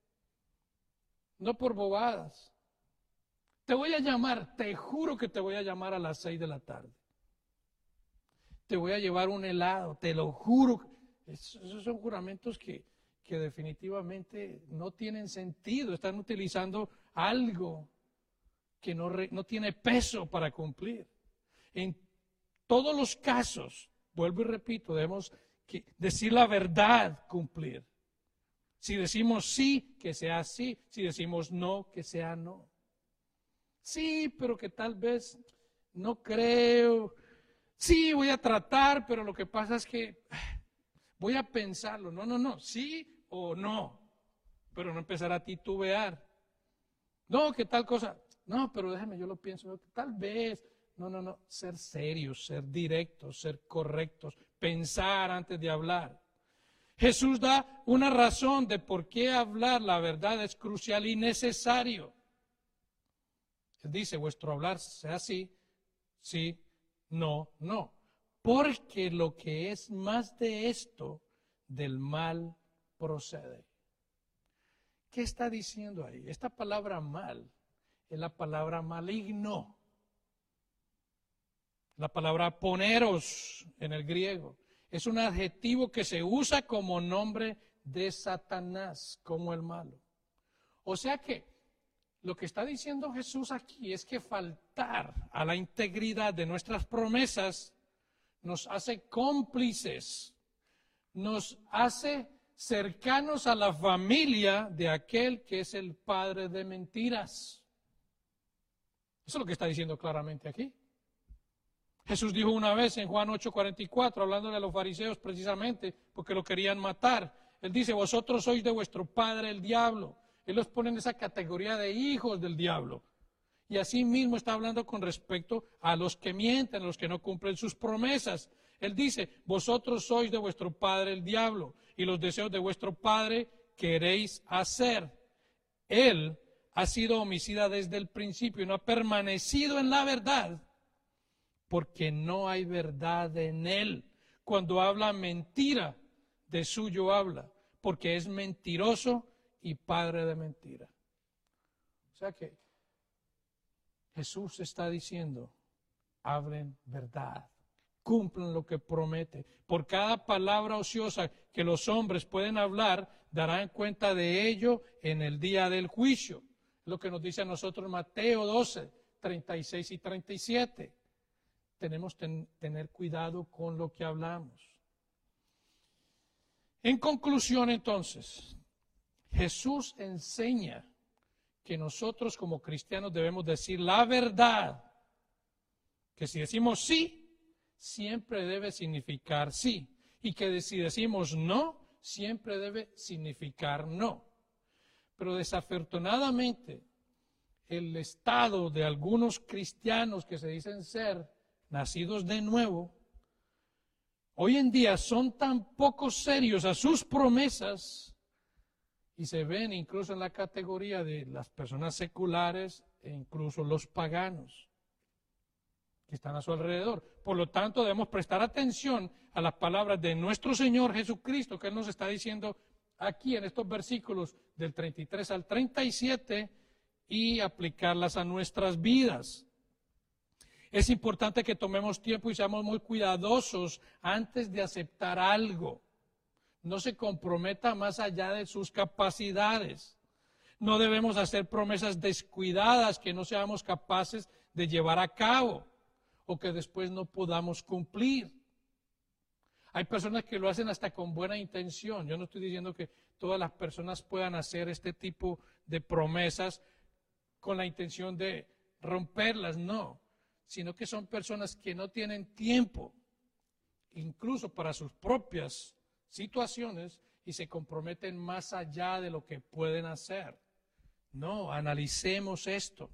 No por bobadas. Te voy a llamar, te juro que te voy a llamar a las 6 de la tarde. Te voy a llevar un helado, te lo juro. Esos son juramentos que definitivamente no tienen sentido. Están utilizando algo que no tiene peso para cumplir. En todos los casos, vuelvo y repito, debemos decir la verdad, cumplir. Si decimos sí, que sea sí. Si decimos no, que sea no. Sí, pero que tal vez no creo. Sí, voy a tratar, pero lo que pasa es que voy a pensarlo. No, sí o no. Pero no empezar a titubear. No, que tal cosa. No, pero déjame, yo lo pienso. Tal vez. No. Ser serios, ser directos, ser correctos. Pensar antes de hablar. Jesús da una razón de por qué hablar la verdad es crucial y necesario. Él dice, vuestro hablar sea sí, sí, no. Porque lo que es más de esto, del mal procede. ¿Qué está diciendo ahí? Esta palabra mal es la palabra maligno. La palabra poneros en el griego. Es un adjetivo que se usa como nombre de Satanás, como el malo. O sea que lo que está diciendo Jesús aquí es que faltar a la integridad de nuestras promesas nos hace cómplices, nos hace cercanos a la familia de aquel que es el padre de mentiras. Eso es lo que está diciendo claramente aquí. Jesús dijo una vez en Juan 8:44, hablándole a los fariseos precisamente porque lo querían matar. Él dice, vosotros sois de vuestro padre el diablo. Él los pone en esa categoría de hijos del diablo. Y así mismo está hablando con respecto a los que mienten, a los que no cumplen sus promesas. Él dice, vosotros sois de vuestro padre el diablo, y los deseos de vuestro padre queréis hacer. Él ha sido homicida desde el principio y no ha permanecido en la verdad, porque no hay verdad en él. Cuando habla mentira, de suyo habla, porque es mentiroso y padre de mentira. O sea que Jesús está diciendo, hablen verdad, cumplan lo que promete. Por cada palabra ociosa que los hombres pueden hablar, darán cuenta de ello en el día del juicio. Lo que nos dice a nosotros Mateo 12, 36 y 37. Tenemos que tener cuidado con lo que hablamos. En conclusión, entonces, Jesús enseña que nosotros como cristianos debemos decir la verdad, que si decimos sí, siempre debe significar sí, y que si decimos no, siempre debe significar no. Pero desafortunadamente, el estado de algunos cristianos que se dicen ser nacidos de nuevo, hoy en día son tan poco serios a sus promesas y se ven incluso en la categoría de las personas seculares e incluso los paganos que están a su alrededor. Por lo tanto, debemos prestar atención a las palabras de nuestro Señor Jesucristo, que Él nos está diciendo aquí en estos versículos del 33 al 37 y aplicarlas a nuestras vidas. Es importante que tomemos tiempo y seamos muy cuidadosos antes de aceptar algo. No se comprometa más allá de sus capacidades. No debemos hacer promesas descuidadas que no seamos capaces de llevar a cabo o que después no podamos cumplir. Hay personas que lo hacen hasta con buena intención. Yo no estoy diciendo que todas las personas puedan hacer este tipo de promesas con la intención de romperlas, no, sino que son personas que no tienen tiempo, incluso para sus propias situaciones, y se comprometen más allá de lo que pueden hacer. No, analicemos esto.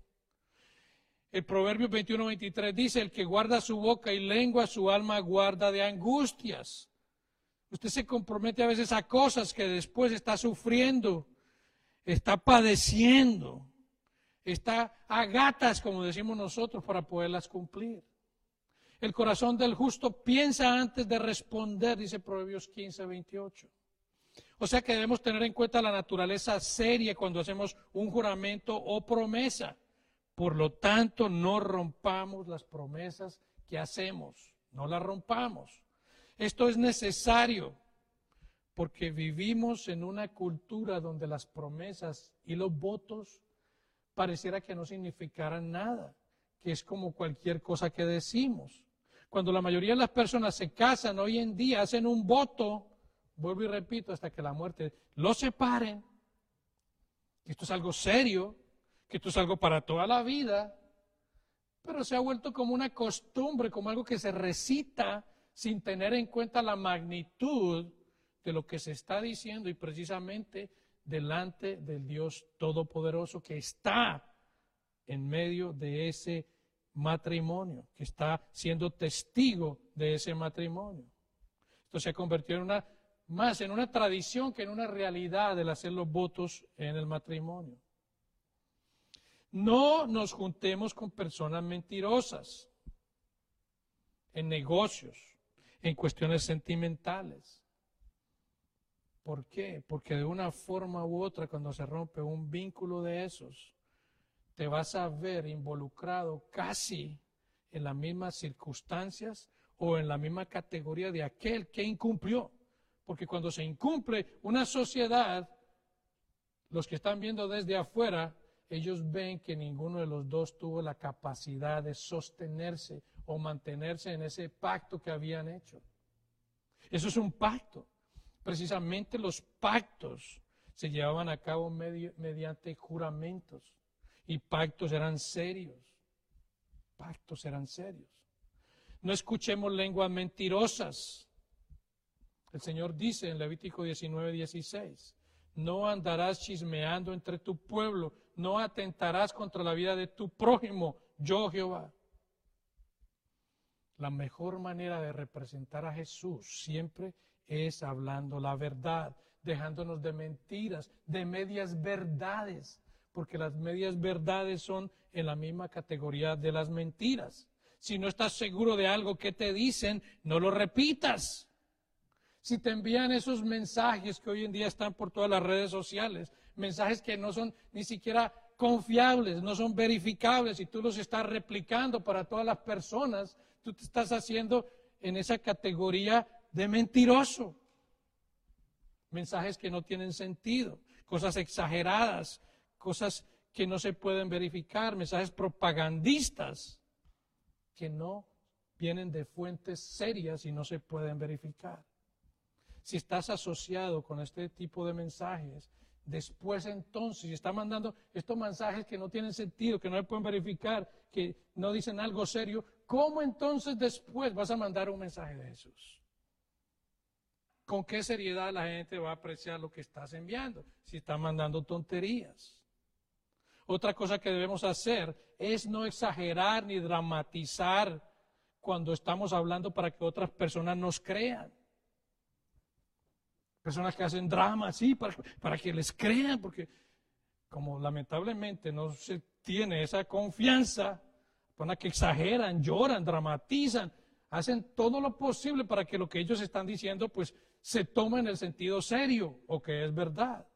El Proverbio 21-23 dice, el que guarda su boca y lengua, su alma guarda de angustias. Usted se compromete a veces a cosas que después está sufriendo, está padeciendo, está a gatas, como decimos nosotros, para poderlas cumplir. El corazón del justo piensa antes de responder, dice Proverbios 15-28. O sea que debemos tener en cuenta la naturaleza seria cuando hacemos un juramento o promesa. Por lo tanto, no rompamos las promesas que hacemos, no las rompamos. Esto es necesario porque vivimos en una cultura donde las promesas y los votos pareciera que no significaran nada, que es como cualquier cosa que decimos. Cuando la mayoría de las personas se casan hoy en día, hacen un voto, vuelvo y repito, hasta que la muerte los separe. Esto es algo serio, que esto es algo para toda la vida, pero se ha vuelto como una costumbre, como algo que se recita sin tener en cuenta la magnitud de lo que se está diciendo y precisamente delante del Dios Todopoderoso que está en medio de ese matrimonio, que está siendo testigo de ese matrimonio. Esto se ha convertido más en una tradición que en una realidad el hacer los votos en el matrimonio. No nos juntemos con personas mentirosas en negocios, en cuestiones sentimentales. ¿Por qué? Porque de una forma u otra, cuando se rompe un vínculo de esos, te vas a ver involucrado casi en las mismas circunstancias o en la misma categoría de aquel que incumplió. Porque cuando se incumple una sociedad, los que están viendo desde afuera, ellos ven que ninguno de los dos tuvo la capacidad de sostenerse o mantenerse en ese pacto que habían hecho. Eso es un pacto. Precisamente los pactos se llevaban a cabo mediante juramentos y pactos eran serios. Pactos eran serios. No escuchemos lenguas mentirosas. El Señor dice en Levítico 19:16, no andarás chismeando entre tu pueblo, no atentarás contra la vida de tu prójimo, yo Jehová. La mejor manera de representar a Jesús siempre es hablando la verdad, dejándonos de mentiras, de medias verdades, porque las medias verdades son en la misma categoría de las mentiras. Si no estás seguro de algo que te dicen, no lo repitas. Si te envían esos mensajes que hoy en día están por todas las redes sociales, mensajes que no son ni siquiera confiables, no son verificables, y tú los estás replicando para todas las personas, tú te estás haciendo en esa categoría de mentiroso. Mensajes que no tienen sentido, cosas exageradas, cosas que no se pueden verificar, mensajes propagandistas que no vienen de fuentes serias y no se pueden verificar. Si estás asociado con este tipo de mensajes, Después entonces, si está mandando estos mensajes que no tienen sentido, que no se pueden verificar, que no dicen algo serio, ¿cómo entonces después vas a mandar un mensaje de Jesús? ¿Con qué seriedad la gente va a apreciar lo que estás enviando si estás mandando tonterías? Otra cosa que debemos hacer es no exagerar ni dramatizar cuando estamos hablando para que otras personas nos crean. Personas que hacen drama, sí, para que les crean, porque como lamentablemente no se tiene esa confianza, personas que exageran, lloran, dramatizan, hacen todo lo posible para que lo que ellos están diciendo pues se tome en el sentido serio o que es verdad.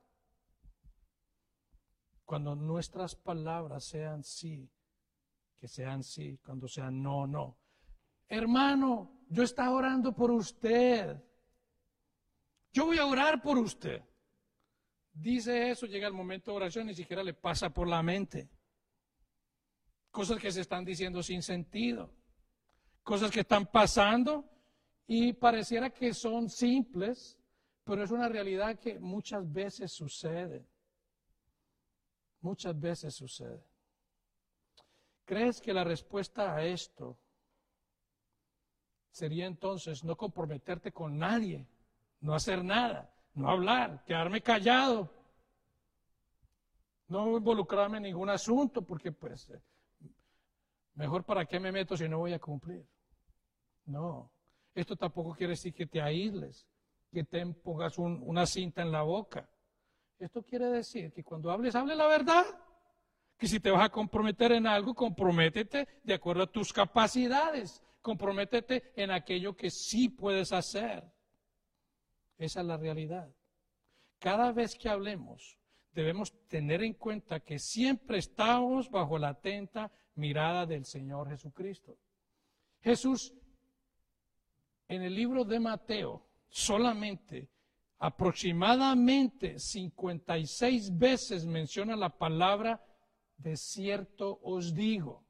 Cuando nuestras palabras sean sí, que sean sí, cuando sean no, no. Hermano, yo estaba orando por usted. Yo voy a orar por usted. Dice eso, llega el momento de oración, ni siquiera le pasa por la mente. Cosas que se están diciendo sin sentido. Cosas que están pasando y pareciera que son simples, pero es una realidad que muchas veces sucede. Muchas veces sucede. ¿Crees que la respuesta a esto sería entonces no comprometerte con nadie, no hacer nada, no hablar, quedarme callado, no involucrarme en ningún asunto, porque pues mejor para qué me meto si no voy a cumplir? No, esto tampoco quiere decir que te aísles, que te pongas una cinta en la boca. Esto quiere decir que cuando hables, hable la verdad. Que si te vas a comprometer en algo, comprométete de acuerdo a tus capacidades. Comprométete en aquello que sí puedes hacer. Esa es la realidad. Cada vez que hablemos, debemos tener en cuenta que siempre estamos bajo la atenta mirada del Señor Jesucristo. Jesús, en el libro de Mateo, solamente aproximadamente 56 veces menciona la palabra de cierto os digo.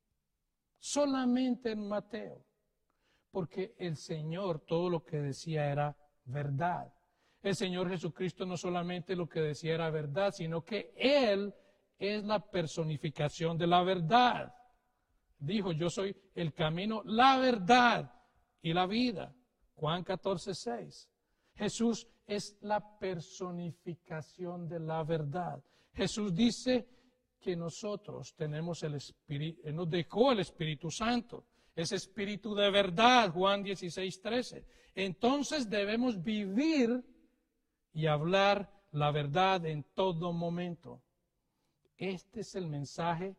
Solamente en Mateo. Porque el Señor todo lo que decía era verdad. El Señor Jesucristo no solamente lo que decía era verdad, sino que Él es la personificación de la verdad. Dijo, yo soy el camino, la verdad y la vida. Juan 14:6. Jesús es la personificación de la verdad. Jesús dice que nosotros tenemos el Espíritu, Él nos dejó el Espíritu Santo, ese Espíritu de verdad, Juan 16:13. Entonces debemos vivir y hablar la verdad en todo momento. Este es el mensaje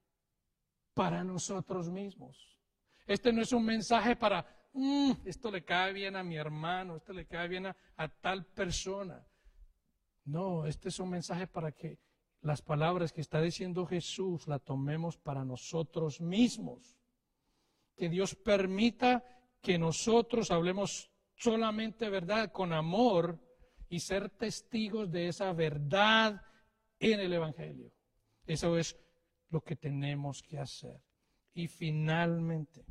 para nosotros mismos. Este no es un mensaje para, esto le cae bien a mi hermano, esto le cae bien a tal persona. No, este es un mensaje para que las palabras que está diciendo Jesús las tomemos para nosotros mismos. Que Dios permita que nosotros hablemos solamente verdad con amor y ser testigos de esa verdad en el Evangelio. Eso es lo que tenemos que hacer. Y finalmente,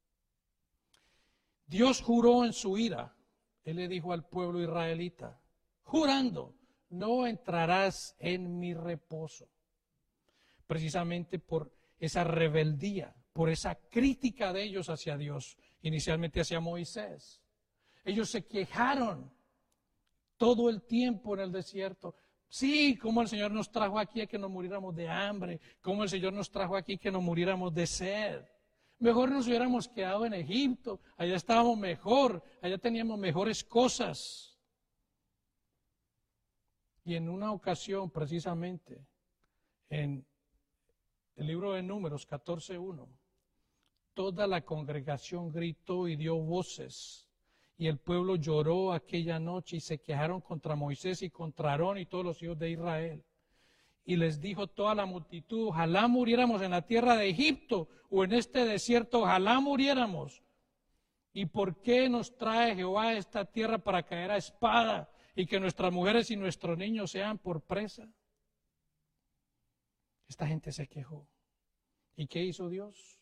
Dios juró en su ira. Él le dijo al pueblo israelita, jurando, no entrarás en mi reposo. Precisamente por esa rebeldía, por esa crítica de ellos hacia Dios, inicialmente hacia Moisés. Ellos se quejaron todo el tiempo en el desierto. Sí, como el Señor nos trajo aquí a que nos muriéramos de hambre, como el Señor nos trajo aquí que nos muriéramos de sed. Mejor nos hubiéramos quedado en Egipto, allá estábamos mejor, allá teníamos mejores cosas. Y en una ocasión, precisamente, en el libro de Números 14:1, toda la congregación gritó y dio voces, y el pueblo lloró aquella noche y se quejaron contra Moisés y contra Aarón y todos los hijos de Israel. Y les dijo toda la multitud, ojalá muriéramos en la tierra de Egipto o en este desierto, ojalá muriéramos. ¿Y por qué nos trae Jehová a esta tierra para caer a espada y que nuestras mujeres y nuestros niños sean por presa? Esta gente se quejó. ¿Y qué hizo Dios?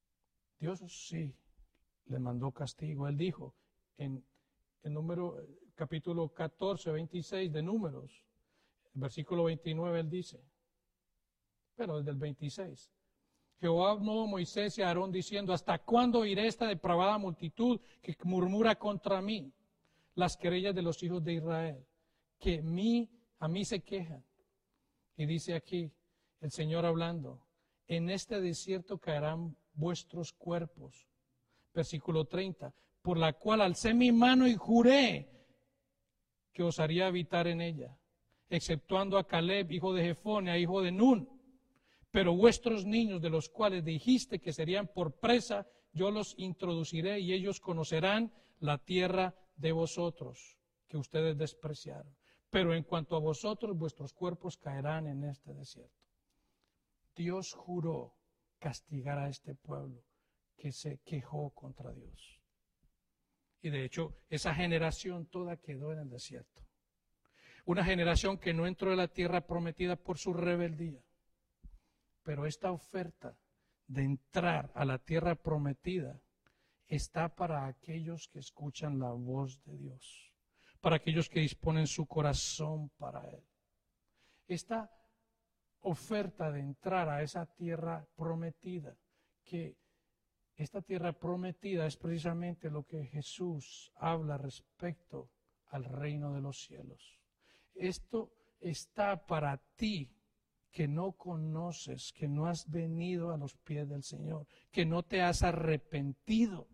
Dios sí le mandó castigo. Él dijo en el número capítulo 14, 26 de Números, el versículo 29, él dice, pero desde el 26. Jehová habló a Moisés y a Aarón diciendo, ¿hasta cuándo oiré esta depravada multitud que murmura contra mí? Las querellas de los hijos de Israel, que a mí se quejan. Y dice aquí el Señor hablando, en este desierto caerán vuestros cuerpos. Versículo 30, por la cual alcé mi mano y juré que os haría habitar en ella, exceptuando a Caleb, hijo de Jefone, hijo de Nun. Pero vuestros niños, de los cuales dijiste que serían por presa, yo los introduciré y ellos conocerán la tierra de vosotros, que ustedes despreciaron. Pero en cuanto a vosotros, vuestros cuerpos caerán en este desierto. Dios juró castigar a este pueblo que se quejó contra Dios. Y de hecho, esa generación toda quedó en el desierto. Una generación que no entró en la tierra prometida por su rebeldía. Pero esta oferta de entrar a la tierra prometida está para aquellos que escuchan la voz de Dios, para aquellos que disponen su corazón para Él. Esta oferta de entrar a esa tierra prometida, que esta tierra prometida es precisamente lo que Jesús habla respecto al reino de los cielos. Esto está para ti, que no conoces, que no has venido a los pies del Señor, que no te has arrepentido,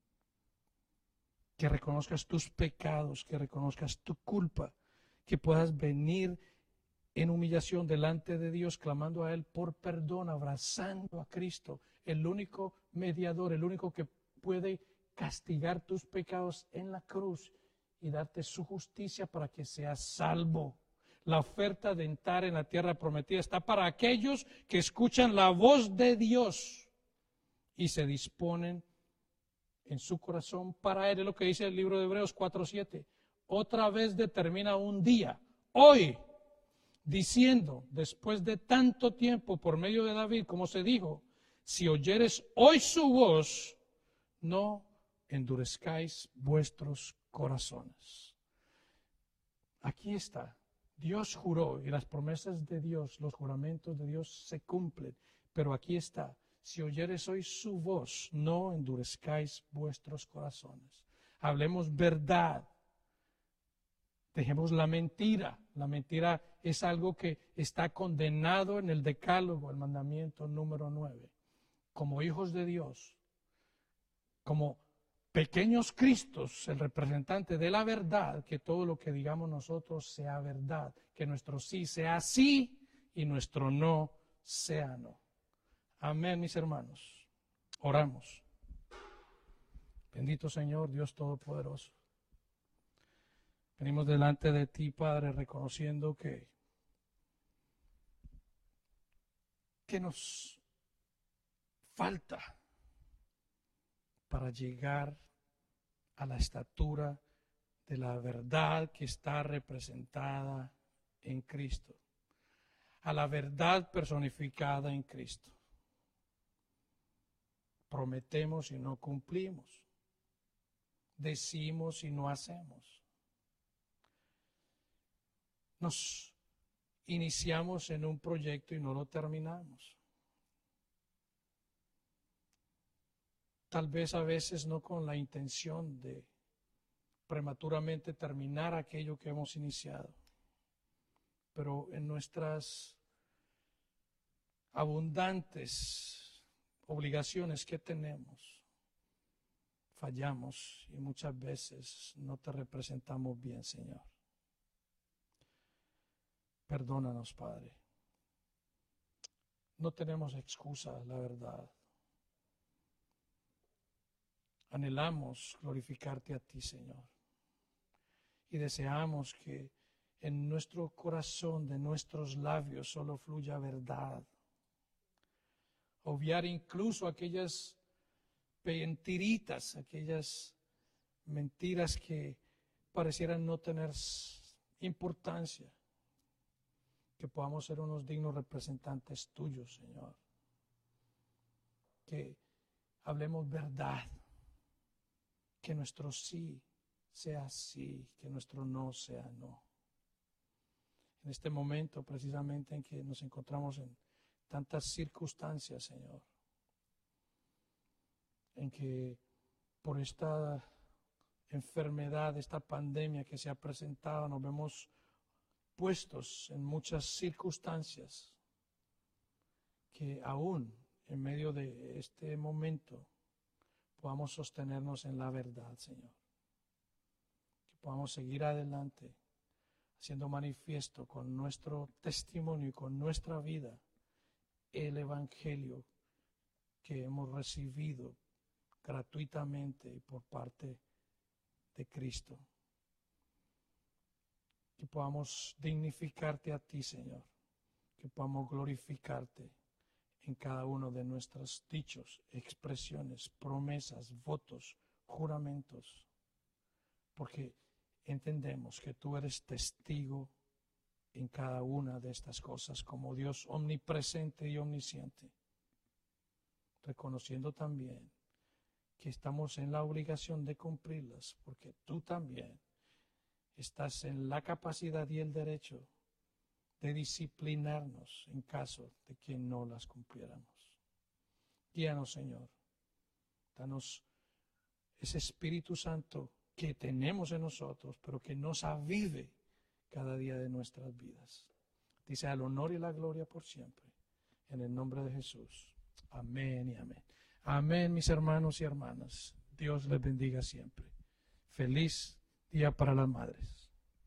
que reconozcas tus pecados, que reconozcas tu culpa, que puedas venir en humillación delante de Dios, clamando a Él por perdón, abrazando a Cristo, el único mediador, el único que puede castigar tus pecados en la cruz y darte su justicia para que seas salvo. La oferta de entrar en la tierra prometida está para aquellos que escuchan la voz de Dios y se disponen en su corazón para Él. Es lo que dice el libro de Hebreos 4:7. Otra vez determina un día, hoy, diciendo, después de tanto tiempo por medio de David, como se dijo, si oyeres hoy su voz, no endurezcáis vuestros corazones. Aquí está. Dios juró y las promesas de Dios, los juramentos de Dios se cumplen. Pero aquí está, si oyeres hoy su voz, no endurezcáis vuestros corazones. Hablemos verdad. Dejemos la mentira. La mentira es algo que está condenado en el Decálogo, el mandamiento número 9. Como hijos de Dios, como pequeños Cristos, el representante de la verdad, que todo lo que digamos nosotros sea verdad, que nuestro sí sea sí y nuestro no sea no. Amén, mis hermanos. Oramos. Bendito Señor, Dios Todopoderoso. Venimos delante de ti, Padre, reconociendo que nos falta para llegar a la estatura de la verdad que está representada en Cristo, a la verdad personificada en Cristo. Prometemos y no cumplimos, decimos y no hacemos. Nos iniciamos en un proyecto y no lo terminamos. Tal vez a veces no con la intención de prematuramente terminar aquello que hemos iniciado, pero en nuestras abundantes obligaciones que tenemos, fallamos y muchas veces no te representamos bien, Señor. Perdónanos, Padre. No tenemos excusa, la verdad. Anhelamos glorificarte a ti, Señor. Y deseamos que en nuestro corazón, de nuestros labios, solo fluya verdad. Obviar incluso aquellas mentiritas, aquellas mentiras que parecieran no tener importancia. Que podamos ser unos dignos representantes tuyos, Señor. Que hablemos verdad. Que nuestro sí sea sí, que nuestro no sea no. En este momento, precisamente en que nos encontramos en tantas circunstancias, Señor, en que por esta enfermedad, esta pandemia que se ha presentado, nos vemos puestos en muchas circunstancias, que aún en medio de este momento podamos sostenernos en la verdad, Señor. Que podamos seguir adelante, haciendo manifiesto con nuestro testimonio y con nuestra vida el Evangelio que hemos recibido gratuitamente por parte de Cristo. Que podamos dignificarte a ti, Señor. Que podamos glorificarte en cada uno de nuestros dichos, expresiones, promesas, votos, juramentos. Porque entendemos que tú eres testigo en cada una de estas cosas como Dios omnipresente y omnisciente. Reconociendo también que estamos en la obligación de cumplirlas, porque tú también estás en la capacidad y el derecho de disciplinarnos en caso de que no las cumpliéramos. Guíanos, Señor. Danos ese Espíritu Santo que tenemos en nosotros, pero que nos avive cada día de nuestras vidas. Dice al honor y la gloria por siempre. En el nombre de Jesús. Amén y amén. Amén, mis hermanos y hermanas. Dios les bendiga siempre. Feliz día para las madres.